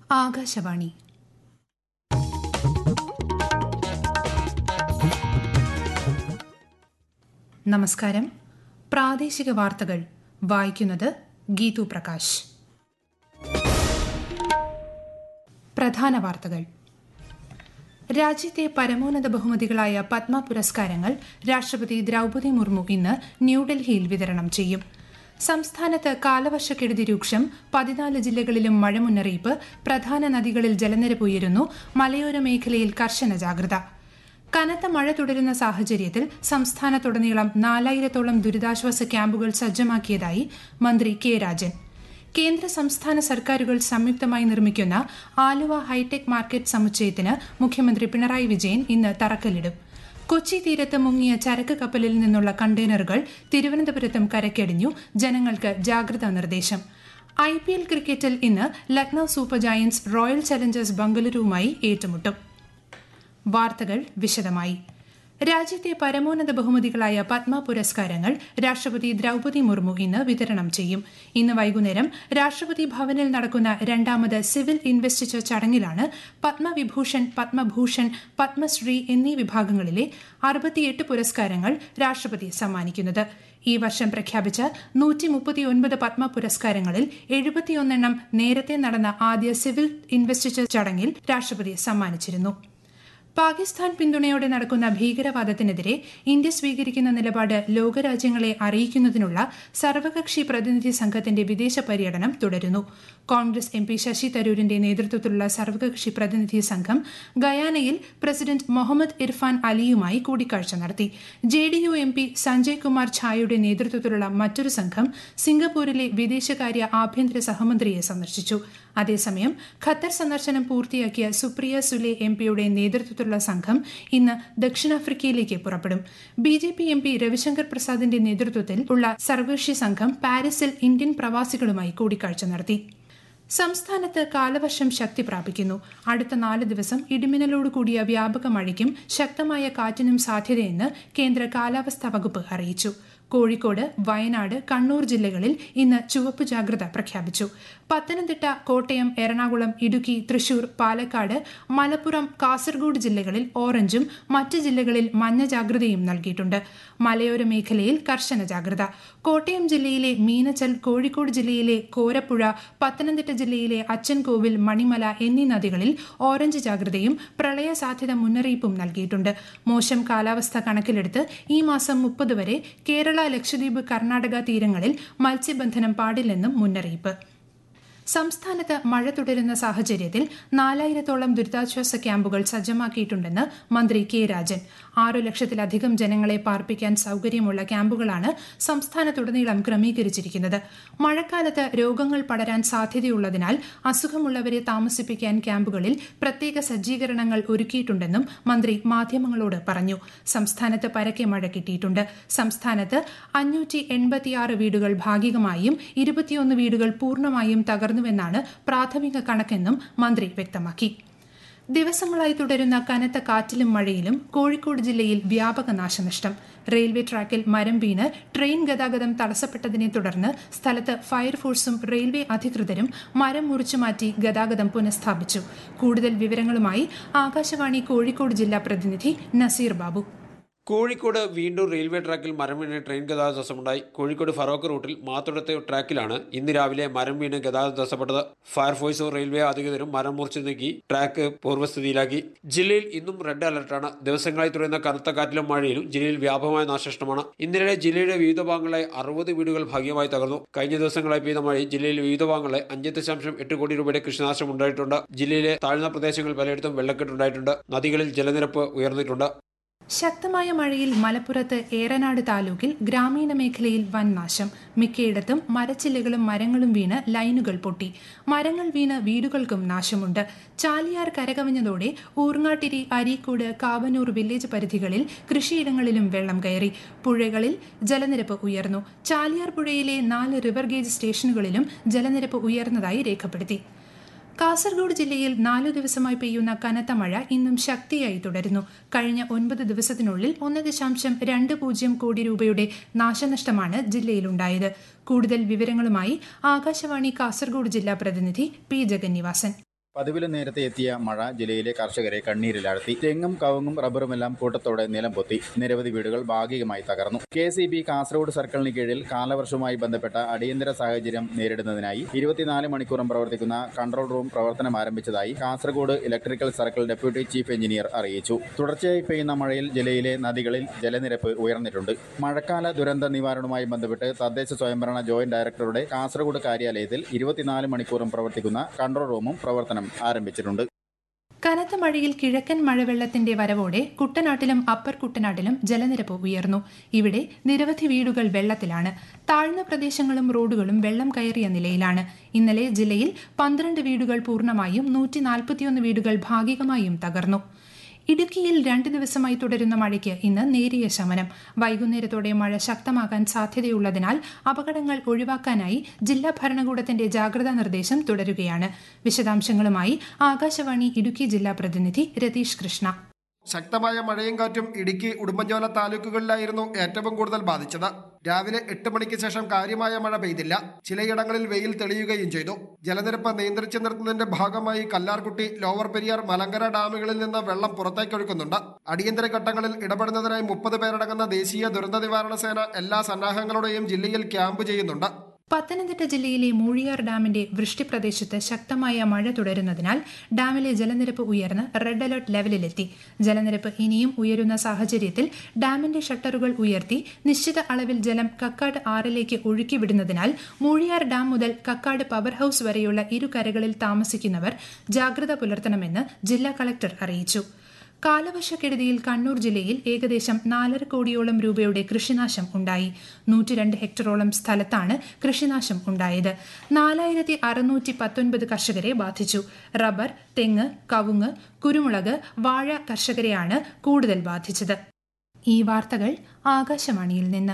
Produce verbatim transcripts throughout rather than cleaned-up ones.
ആകാശവാണി. നമസ്കാരം. പ്രാദേശിക വാർത്തകൾ വായിക്കുന്നത് ഗീതു പ്രകാശ്. പ്രധാന വാർത്തകൾ. രാജ്യത്തെ പരമോന്നത ബഹുമതികളായ പത്മ പുരസ്കാരങ്ങൾ രാഷ്ട്രപതി ദ്രൌപദി മുർമു ഇന്ന് ന്യൂഡൽഹിയിൽ വിതരണം ചെയ്യും. സംസ്ഥാനത്ത് കാലവർഷക്കെടുതി രൂക്ഷം. പതിനാല് ജില്ലകളിലും മഴ മുന്നറിയിപ്പ്. പ്രധാന നദികളിൽ ജലനിരപ്പ് ഉയരുന്നു. മലയോര മേഖലയിൽ കർശന ജാഗ്രത. കനത്ത മഴ തുടരുന്ന സാഹചര്യത്തിൽ സംസ്ഥാനത്തുടനീളം നാലായിരത്തോളം ദുരിതാശ്വാസ ക്യാമ്പുകൾ സജ്ജമാക്കിയതായി മന്ത്രി കെ രാജൻ. കേന്ദ്ര സംസ്ഥാന സർക്കാരുകൾ സംയുക്തമായി നിർമ്മിക്കുന്ന ആലുവ ഹൈടെക് മാർക്കറ്റ് സമുച്ചയത്തിന് മുഖ്യമന്ത്രി പിണറായി വിജയൻ ഇന്ന് തറക്കല്ലിടും. കൊച്ചി തീരത്ത് മുങ്ങിയ ചരക്ക് കപ്പലിൽ നിന്നുള്ള കണ്ടെയ്നറുകൾ തിരുവനന്തപുരത്തും കരയ്ക്കടിഞ്ഞു. ജനങ്ങൾക്ക് ജാഗ്രതാ നിർദ്ദേശം. ഐ പി എൽ ക്രിക്കറ്റിൽ ഇന്ന് Lucknow super giants royal challengers ബംഗളൂരുവുമായി ഏറ്റുമുട്ടും. വാർത്തകൾ വിശദമായി. രാജ്യത്തെ പരമോന്നത ബഹുമതികളായ പത്മ പുരസ്കാരങ്ങൾ രാഷ്ട്രപതി ദ്രൌപദി മുർമു ഇന്ന് വിതരണം ചെയ്യും. ഇന്ന് വൈകുന്നേരം രാഷ്ട്രപതി ഭവനിൽ നടക്കുന്ന രണ്ടാമത് സിവിൽ ഇൻവെസ്റ്റിച്ചർ ചടങ്ങിലാണ് പത്മവിഭൂഷൺ, പത്മഭൂഷൺ, പത്മശ്രീ എന്നീ വിഭാഗങ്ങളിലെ അറുപത്തിയെട്ട് പുരസ്കാരങ്ങൾ രാഷ്ട്രപതി സമ്മാനിക്കുന്നത്. ഈ വർഷം പ്രഖ്യാപിച്ച നൂറ്റി മുപ്പത്തിയൊൻപത് പത്മ പുരസ്കാരങ്ങളിൽ എഴുപത്തിയൊന്നെണ്ണം നേരത്തെ നടന്ന ആദ്യ സിവിൽ ഇൻവെസ്റ്റിച്ചർ ചടങ്ങിൽ രാഷ്ട്രപതി സമ്മാനിച്ചിരുന്നു. പാകിസ്ഥാൻ പിന്തുണയോടെ നടക്കുന്ന ഭീകരവാദത്തിനെതിരെ ഇന്ത്യ സ്വീകരിക്കുന്ന നിലപാട് ലോകരാജ്യങ്ങളെ അറിയിക്കുന്നതിനുള്ള സർവകക്ഷി പ്രതിനിധി സംഘത്തിന്റെ വിദേശ പര്യടനം തുടരുന്നു. കോൺഗ്രസ് എം പി ശശി തരൂരിന്റെ നേതൃത്വത്തിലുള്ള സർവകക്ഷി പ്രതിനിധി സംഘം ഗയാനയിൽ പ്രസിഡന്റ് മുഹമ്മദ് ഇർഫാൻ അലിയുമായി കൂടിക്കാഴ്ച നടത്തി. J D U M P Sanjay Kumar ഝായുടെ നേതൃത്വത്തിലുള്ള മറ്റൊരു സംഘം സിംഗപ്പൂരിലെ വിദേശകാര്യ ആഭ്യന്തര സഹമന്ത്രിയെ സന്ദർശിച്ചു. അതേസമയം ഖത്തർ സന്ദർശനം പൂർത്തിയാക്കിയ സുപ്രിയ സുലെ എം പിയുടെ നേതൃത്വത്തിലുള്ള സംഘം ഇന്ന് ദക്ഷിണാഫ്രിക്കയിലേക്ക് പുറപ്പെടും. B J P M P Ravishankar പ്രസാദിന്റെ നേതൃത്വത്തിൽ ഉള്ള സർവകക്ഷി സംഘം പാരീസിൽ ഇന്ത്യൻ പ്രവാസികളുമായി കൂടിക്കാഴ്ച നടത്തി. സംസ്ഥാനത്ത് കാലവർഷം ശക്തി പ്രാപിക്കുന്നു. അടുത്ത നാല് ദിവസം ഇടിമിന്നലോടുകൂടിയ വ്യാപക മഴയ്ക്കും ശക്തമായ കാറ്റിനും സാധ്യതയെന്ന് കേന്ദ്ര കാലാവസ്ഥാ വകുപ്പ് അറിയിച്ചു. കോഴിക്കോട്, വയനാട്, കണ്ണൂർ ജില്ലകളിൽ ഇന്ന് ചുവപ്പ് ജാഗ്രത പ്രഖ്യാപിച്ചു. പത്തനംതിട്ട, കോട്ടയം, എറണാകുളം, ഇടുക്കി, തൃശൂർ, പാലക്കാട്, മലപ്പുറം, കാസർഗോഡ് ജില്ലകളിൽ ഓറഞ്ചും മറ്റ് ജില്ലകളിൽ മഞ്ഞ ജാഗ്രതയും നൽകിയിട്ടുണ്ട്. മലയോര മേഖലയിൽ കർശന ജാഗ്രത. കോട്ടയം ജില്ലയിലെ മീനച്ചൽ, കോഴിക്കോട് ജില്ലയിലെ കോരപ്പുഴ, പത്തനംതിട്ട ജില്ലയിലെ അച്ചൻകോവിൽ, മണിമല എന്നീ നദികളിൽ ഓറഞ്ച് ജാഗ്രതയും പ്രളയ സാധ്യത മുന്നറിയിപ്പും നൽകിയിട്ടുണ്ട്. മോശം കാലാവസ്ഥ കണക്കിലെടുത്ത് ഈ മാസം മുപ്പത് വരെ കേരള, ലക്ഷദ്വീപ്, കർണാടക തീരങ്ങളിൽ മത്സ്യബന്ധനം പാടില്ലെന്നും മുന്നറിയിപ്പ്. സംസ്ഥാനത്ത് മഴ തുടരുന്ന സാഹചര്യത്തിൽ നാലായിരത്തോളം ദുരിതാശ്വാസ ക്യാമ്പുകൾ സജ്ജമാക്കിയിട്ടുണ്ടെന്ന് മന്ത്രി കെ രാജൻ. ആറു ലക്ഷത്തിലധികം ജനങ്ങളെ പാർപ്പിക്കാൻ സൌകര്യമുള്ള ക്യാമ്പുകളാണ് സംസ്ഥാനത്തുടനീളം ക്രമീകരിച്ചിരിക്കുന്നത്. മഴക്കാലത്ത് രോഗങ്ങൾ പടരാൻ സാധ്യതയുള്ളതിനാൽ അസുഖമുള്ളവരെ താമസിപ്പിക്കാൻ ക്യാമ്പുകളിൽ പ്രത്യേക സജ്ജീകരണങ്ങൾ ഒരുക്കിയിട്ടുണ്ടെന്നും മന്ത്രി മാധ്യമങ്ങളോട് പറഞ്ഞു. സംസ്ഥാനത്ത് പരക്കെ മഴ കിട്ടിയിട്ടുണ്ട്. സംസ്ഥാനത്ത് അഞ്ഞൂറ്റി എൺപത്തിയാറ് വീടുകൾ ഭാഗികമായും ഇരുപത്തിയൊന്ന് വീടുകൾ പൂർണ്ണമായും തകർന്നു െന്നാണ് പ്രാഥമിക കണക്കെന്നും മന്ത്രി വ്യക്തമാക്കി. ദിവസങ്ങളായി തുടരുന്ന കനത്ത കാറ്റിലും മഴയിലും കോഴിക്കോട് ജില്ലയിൽ വ്യാപക നാശനഷ്ടം. റെയിൽവേ ട്രാക്കിൽ മരം വീണ് ട്രെയിൻ ഗതാഗതം തടസ്സപ്പെട്ടതിനെ തുടർന്ന് സ്ഥലത്ത് ഫയർഫോഴ്സും റെയിൽവേ അധികൃതരും മരം മുറിച്ചുമാറ്റി ഗതാഗതം പുനഃസ്ഥാപിച്ചു. കൂടുതൽ വിവരങ്ങളുമായി ആകാശവാണി കോഴിക്കോട് ജില്ലാ പ്രതിനിധി നസീർ ബാബു. കോഴിക്കോട് വീണ്ടും റെയിൽവേ ട്രാക്കിൽ മരം വീണ് ട്രെയിൻ ഗതാഗത തടസ്സമുണ്ടായി. കോഴിക്കോട് ഫറോക്ക് റൂട്ടിൽ മാത്തുടത്തെ ട്രാക്കിലാണ് ഇന്ന് രാവിലെ മരം വീണ് ഗതാഗത തടസ്സപ്പെട്ടത്. ഫയർഫോഴ്സും റെയിൽവേ അധികൃതരും മരം മുറിച്ചു നീക്കി ട്രാക്ക് പൂർവ്വസ്ഥിതിയിലാക്കി. ജില്ലയിൽ ഇന്നും റെഡ് അലർട്ടാണ്. ദിവസങ്ങളായി തുടരുന്ന കനത്ത കാറ്റിലും മഴയിലും ജില്ലയിൽ വ്യാപകമായ നാശനഷ്ടമാണ്. ഇന്നലെ ജില്ലയുടെ വിവിധ ഭാഗങ്ങളെ അറുപത് വീടുകൾ ഭാഗികമായി തകർന്നു. കഴിഞ്ഞ ദിവസങ്ങളായി പെയ്ത മഴയിൽ ജില്ലയിൽ വിവിധ ഭാഗങ്ങളെ അഞ്ച് ദശാംശം എട്ട് കോടി രൂപയുടെ കൃഷിനാശം ഉണ്ടായിട്ടുണ്ട്. ജില്ലയിലെ താഴ്ന്ന പ്രദേശങ്ങളിൽ പലയിടത്തും വെള്ളക്കെട്ടുണ്ടായിട്ടുണ്ട്. നദികളിൽ ജലനിരപ്പ് ഉയർന്നിട്ടുണ്ട്. ശക്തമായ മഴയിൽ മലപ്പുറത്ത് ഏറനാട് താലൂക്കിൽ ഗ്രാമീണ മേഖലയിൽ വൻ നാശം. മിക്കയിടത്തും മരച്ചില്ലകളും മരങ്ങളും വീണ് ലൈനുകൾ പൊട്ടി. മരങ്ങൾ വീണ് വീടുകൾക്കും നാശമുണ്ട്. ചാലിയാർ കരകവിഞ്ഞതോടെ ഊർങ്ങാട്ടിരി, അരീക്കോട്, കാവനൂർ വില്ലേജ് പരിധികളിൽ കൃഷിയിടങ്ങളിലും വെള്ളം കയറി. പുഴകളിൽ ജലനിരപ്പ് ഉയർന്നു. ചാലിയാർ പുഴയിലെ നാല് റിവർ ഗേജ് സ്റ്റേഷനുകളിലും ജലനിരപ്പ് ഉയർന്നതായി രേഖപ്പെടുത്തി. കാസർഗോഡ് ജില്ലയിൽ നാലു ദിവസമായി പെയ്യുന്ന കനത്ത മഴ ഇന്നും ശക്തിയായി തുടരുന്നു. കഴിഞ്ഞ ഒൻപത് ദിവസത്തിനുള്ളിൽ ഒന്ന് ദശാംശം രണ്ട് പൂജ്യം കോടി രൂപയുടെ നാശനഷ്ടമാണ് ജില്ലയിലുണ്ടായത്. കൂടുതൽ വിവരങ്ങളുമായി ആകാശവാണി കാസർഗോഡ് ജില്ലാ പ്രതിനിധി പി ജഗന്നിവാസൻ. പതിവിലും നേരത്തെ എത്തിയ മഴ ജില്ലയിലെ കർഷകരെ കണ്ണീരിലാഴ്ത്തി. തെങ്ങും കവുങ്ങും റബ്ബറുമെല്ലാം കൂട്ടത്തോടെ നിലം പൊത്തി. നിരവധി വീടുകൾ ഭാഗികമായി തകർന്നു. K S E B Kasaragod സർക്കിളിന് കീഴിൽ കാലവർഷവുമായി ബന്ധപ്പെട്ട അടിയന്തര സാഹചര്യം നേരിടുന്നതിനായി ഇരുപത്തിനാല് മണിക്കൂറും പ്രവർത്തിക്കുന്ന കൺട്രോൾ റൂം പ്രവർത്തനം ആരംഭിച്ചതായി Kasaragod electrical circle deputy chief engineer അറിയിച്ചു. തുടർച്ചയായി പെയ്യുന്ന മഴയിൽ ജില്ലയിലെ നദികളിൽ ജലനിരപ്പ് ഉയർന്നിട്ടുണ്ട്. മഴക്കാല ദുരന്ത നിവാരണവുമായി ബന്ധപ്പെട്ട് തദ്ദേശ സ്വയംഭരണ ജോയിന്റ് ഡയറക്ടറുടെ കാസർഗോഡ് കാര്യാലയത്തിൽ ഇരുപത്തിനാല് മണിക്കൂറും പ്രവർത്തിക്കുന്ന കൺട്രോൾ റൂമും പ്രവർത്തനം ആരംഭിച്ചിട്ടുണ്ട്. കനത്ത മഴയിൽ കിഴക്കൻ മഴവെള്ളത്തിന്റെ വരവോടെ കുട്ടനാട്ടിലും അപ്പർ കുട്ടനാട്ടിലും ജലനിരപ്പ് ഉയർന്നു. ഇവിടെ നിരവധി വീടുകൾ വെള്ളത്തിലാണ്. താഴ്ന്ന പ്രദേശങ്ങളും റോഡുകളും വെള്ളം കയറിയ നിലയിലാണ്. ഇന്നലെ ജില്ലയിൽ പന്ത്രണ്ട് വീടുകൾ പൂർണ്ണമായും നൂറ്റി നാൽപ്പത്തിയൊന്ന് വീടുകൾ ഭാഗികമായും തകർന്നു. ഇടുക്കിയിൽ രണ്ട് ദിവസമായി തുടരുന്ന മഴയ്ക്ക് ഇന്ന് നേരിയ ശമനം. വൈകുന്നേരത്തോടെ മഴ ശക്തമാകാൻ സാധ്യതയുള്ളതിനാൽ അപകടങ്ങൾ ഒഴിവാക്കാനായി ജില്ലാ ഭരണകൂടത്തിന്റെ ജാഗ്രതാ നിർദ്ദേശം തുടരുകയാണ്. വിശദാംശങ്ങളുമായി ആകാശവാണി ഇടുക്കി ജില്ലാ പ്രതിനിധി രതീഷ് കൃഷ്ണ. ശക്തമായ മഴയും കാറ്റും ഇടുക്കി ഉടുമ്പൻചോല താലൂക്കുകളിലായിരുന്നു ഏറ്റവും കൂടുതൽ ബാധിച്ചത്. രാവിലെ എട്ട് മണിക്ക് ശേഷം കാര്യമായ മഴ പെയ്തില്ല. ചിലയിടങ്ങളിൽ വെയിൽ തെളിയുകയും ചെയ്തു. ജലനിരപ്പ് നിയന്ത്രിച്ചു നിർത്തുന്നതിന്റെ ഭാഗമായി കല്ലാർകുട്ടി, ലോവർ പെരിയാർ, മലങ്കര ഡാമുകളിൽ നിന്ന് വെള്ളം പുറത്തേക്കൊഴുക്കുന്നുണ്ട്. അടിയന്തര ഘട്ടങ്ങളിൽ ഇടപെടുന്നതിനായി മുപ്പത് പേരടങ്ങുന്ന ദേശീയ ദുരന്ത നിവാരണ സേന എല്ലാ സന്നാഹങ്ങളോടെയും ജില്ലയിൽ ക്യാമ്പ് ചെയ്യുന്നുണ്ട്. പത്തനംതിട്ട ജില്ലയിലെ മൂഴിയാർ ഡാമിന്റെ വൃഷ്ടിപ്രദേശത്ത് ശക്തമായ മഴ തുടരുന്നതിനാൽ ഡാമിലെ ജലനിരപ്പ് ഉയർന്ന് റെഡ് അലർട്ട് ലെവലിലെത്തി. ജലനിരപ്പ് ഇനിയും ഉയരുന്ന സാഹചര്യത്തിൽ ഡാമിന്റെ ഷട്ടറുകൾ ഉയർത്തി നിശ്ചിത അളവിൽ ജലം കക്കാട് ആറിലേക്ക് ഒഴുക്കിവിടുന്നതിനാൽ മൂഴിയാർ ഡാം മുതൽ കക്കാട് പവർ ഹൌസ് വരെയുള്ള ഇരുകരകളിൽ താമസിക്കുന്നവർ ജാഗ്രത പുലർത്തണമെന്ന് ജില്ലാ കളക്ടർ അറിയിച്ചു. കാലവർഷക്കെടുതിയിൽ കണ്ണൂർ ജില്ലയിൽ ഏകദേശം നാലര കോടിയോളം രൂപയുടെ കൃഷിനാശം ഉണ്ടായി. നൂറ്റിരണ്ട് ഹെക്ടറോളം സ്ഥലത്താണ് കൃഷിനാശം ഉണ്ടായത്. നാലായിരത്തി അറുന്നൂറ്റി പത്തൊൻപത് കർഷകരെ ബാധിച്ചു. റബ്ബർ, തെങ്ങ്, കവുങ്ങ്, കുരുമുളക്, വാഴ കർഷകരെയാണ് കൂടുതൽ ബാധിച്ചത്. ഈ വാർത്തകൾ ആകാശവാണിയിൽ നിന്ന്.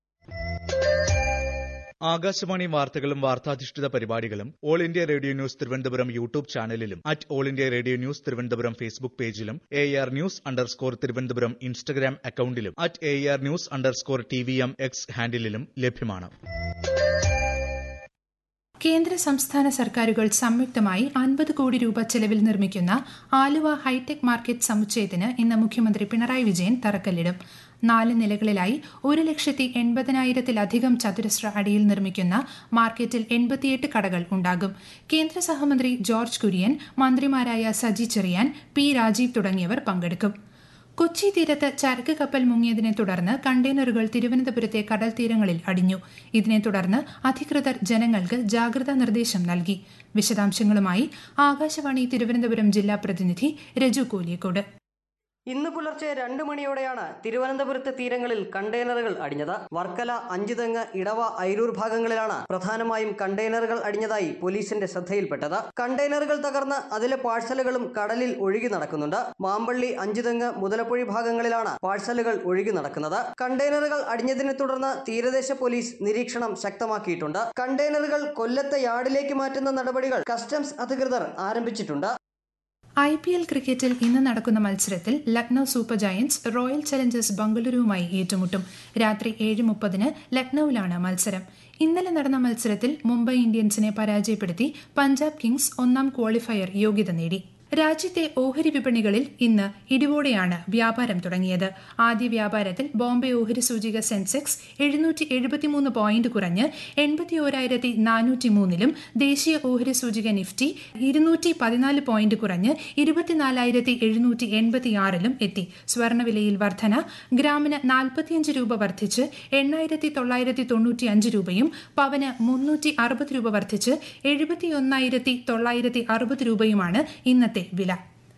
ആകാശവാണി വാർത്തകളും വാർത്താധിഷ്ഠിത പരിപാടികളും all India radio news Thiruvananthapuram YouTube ചാനലിലും at all India radio news Thiruvananthapuram Facebook പേജിലും A R news underscore Thiruvananthapuram Instagram അക്കൌണ്ടിലും at A R news underscore T V M X ഹാൻഡിലും ലഭ്യമാണ്. കേന്ദ്ര സംസ്ഥാന സർക്കാരുകൾ സംയുക്തമായി അൻപത് കോടി രൂപ ചെലവിൽ നിർമ്മിക്കുന്ന ആലുവ ഹൈടെക് മാർക്കറ്റ് സമുച്ചയത്തിന് ഇന്ന് മുഖ്യമന്ത്രി പിണറായി വിജയൻ തറക്കല്ലിടും. നാല് നിലകളിലായി ഒരു ലക്ഷത്തി എൺപതിനായിരത്തിലധികം ചതുരശ്ര അടിയിൽ നിർമ്മിക്കുന്ന മാർക്കറ്റിൽ എൺപത്തിയെട്ട് കടകൾ ഉണ്ടാകും. കേന്ദ്ര സഹമന്ത്രി ജോർജ് കുര്യൻ, മന്ത്രിമാരായ സജി ചെറിയാൻ, പി രാജീവ് തുടങ്ങിയവർ പങ്കെടുക്കും. കൊച്ചി തീരത്ത് ചരക്ക് കപ്പൽ മുങ്ങിയതിനെ തുടർന്ന് കണ്ടെയ്നറുകൾ തിരുവനന്തപുരത്തെ കടൽ തീരങ്ങളിൽ അടിഞ്ഞു. ഇതിനെ തുടർന്ന് അധികൃതർ ജനങ്ങൾക്ക് ജാഗ്രതാ നിർദ്ദേശം നൽകി. വിശദാംശങ്ങളുമായി ആകാശവാണി തിരുവനന്തപുരം ജില്ലാ പ്രതിനിധി രജു കോലിയക്കോട്. ഇന്ന് പുലർച്ചെ രണ്ടു മണിയോടെയാണ് തിരുവനന്തപുരത്തെ തീരങ്ങളിൽ കണ്ടെയ്നറുകൾ അടിഞ്ഞത്. വർക്കല, അഞ്ചുതെങ്ങ്, ഇടവ, അയിരൂർ ഭാഗങ്ങളിലാണ് പ്രധാനമായും കണ്ടെയ്നറുകൾ അടിഞ്ഞതായി പോലീസിന്റെ ശ്രദ്ധയിൽപ്പെട്ടത്. കണ്ടെയ്നറുകൾ തകർന്ന് അതിലെ പാഴ്സലുകളും കടലിൽ ഒഴുകി നടക്കുന്നുണ്ട്. മാമ്പള്ളി, അഞ്ചുതെങ്ങ്, മുതലപ്പുഴി ഭാഗങ്ങളിലാണ് പാഴ്സലുകൾ ഒഴുകി നടക്കുന്നത്. കണ്ടെയ്നറുകൾ അടിഞ്ഞതിനെ തുടർന്ന് തീരദേശ പോലീസ് നിരീക്ഷണം ശക്തമാക്കിയിട്ടുണ്ട്. കണ്ടെയ്നറുകൾ കൊല്ലത്തെ യാർഡിലേക്ക് മാറ്റുന്ന നടപടികൾ കസ്റ്റംസ് അധികൃതർ ആരംഭിച്ചിട്ടുണ്ട്. ഐ പി എൽ ക്രിക്കറ്റിൽ ഇന്ന് നടക്കുന്ന മത്സരത്തിൽ Lucknow super giants royal challengers ബംഗളൂരുവുമായി ഏറ്റുമുട്ടും. രാത്രി ഏഴ് മുപ്പതിന് ലക്നൌവിലാണ് മത്സരം. ഇന്നലെ നടന്ന മത്സരത്തിൽ മുംബൈ ഇന്ത്യൻസിനെ പരാജയപ്പെടുത്തി പഞ്ചാബ് കിങ്സ് ഒന്നാം ക്വാളിഫയർ യോഗ്യത നേടി. രാജ്യത്തെ ഓഹരി വിപണികളിൽ ഇന്ന് ഇടിവോടെയാണ് വ്യാപാരം തുടങ്ങിയത്. ആദ്യ വ്യാപാരത്തിൽ ബോംബെ ഓഹരി സൂചിക സെൻസെക്സ് എഴുന്നൂറ്റി എഴുപത്തിമൂന്ന് പോയിന്റ് കുറഞ്ഞ് എൺപത്തി ഓരായിരത്തി നാനൂറ്റി മൂന്നിലും ദേശീയ ഓഹരി സൂചിക നിഫ്റ്റി ഇരുന്നൂറ്റി പതിനാല് പോയിന്റ് കുറഞ്ഞ് ഇരുപത്തിനാലായിരത്തി എഴുന്നൂറ്റി എൺപത്തിയാറിലും എത്തി. സ്വർണ്ണവിലയിൽ വർധന. ഗ്രാമിന് നാൽപ്പത്തിയഞ്ച് രൂപ വർദ്ധിച്ച് എണ്ണായിരത്തി തൊള്ളായിരത്തി തൊണ്ണൂറ്റി അഞ്ച് രൂപയും പവന് മുന്നൂറ്റി അറുപത് രൂപ വർദ്ധിച്ച് എഴുപത്തിയൊന്നായിരത്തി തൊള്ളായിരത്തി അറുപത് രൂപയുമാണ് ഇന്നത്തെ വില.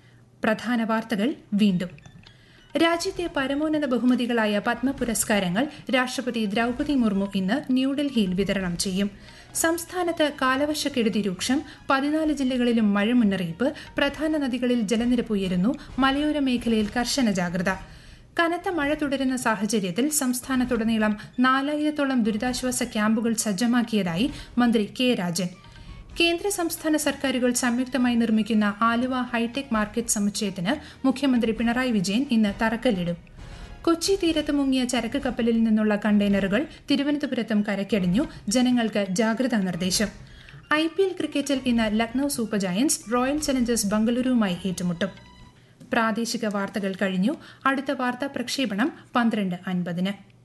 പ്രധാന വാർത്തകൾ വീണ്ടും. രാജ്യത്തെ പരമോന്നത ബഹുമതികളായ പത്മ പുരസ്കാരങ്ങൾ രാഷ്ട്രപതി ദ്രൌപദി മുർമു ഇന്ന് ന്യൂഡൽഹിയിൽ വിതരണം ചെയ്യും. സംസ്ഥാനത്ത് കാലവർഷക്കെടുതി രൂക്ഷം. പതിനാല് ജില്ലകളിലും മഴ മുന്നറിയിപ്പ്. പ്രധാന നദികളിൽ ജലനിരപ്പ് ഉയരുന്നു. മലയോര മേഖലയിൽ കർശന ജാഗ്രത. കനത്ത മഴ തുടരുന്ന സാഹചര്യത്തിൽ സംസ്ഥാനത്തുടനീളം നാലായിരത്തോളം ദുരിതാശ്വാസ ക്യാമ്പുകൾ സജ്ജമാക്കിയതായി മന്ത്രി കെ രാജൻ. കേന്ദ്ര സംസ്ഥാന സർക്കാരുകൾ സംയുക്തമായി നിർമ്മിക്കുന്ന ആലുവ ഹൈടെക് മാർക്കറ്റ് സമുച്ചയത്തിന് മുഖ്യമന്ത്രി പിണറായി വിജയൻ ഇന്ന് തറക്കല്ലിടും. കൊച്ചി തീരത്ത് മുങ്ങിയ ചരക്ക് കപ്പലിൽ നിന്നുള്ള കണ്ടെയ്നറുകൾ തിരുവനന്തപുരത്തും കരയ്ക്കടിഞ്ഞു. ജനങ്ങൾക്ക് ജാഗ്രതാ നിർദ്ദേശം. ഐ പി എൽ ക്രിക്കറ്റിൽ ഇന്ന് Lucknow super giants royal challengers ബംഗളൂരുവുമായി ഏറ്റുമുട്ടും. പ്രാദേശിക വാർത്തകൾ കഴിഞ്ഞു. അടുത്ത വാർത്താ പ്രക്ഷേപണം പന്ത്രണ്ട് അൻപതിന്.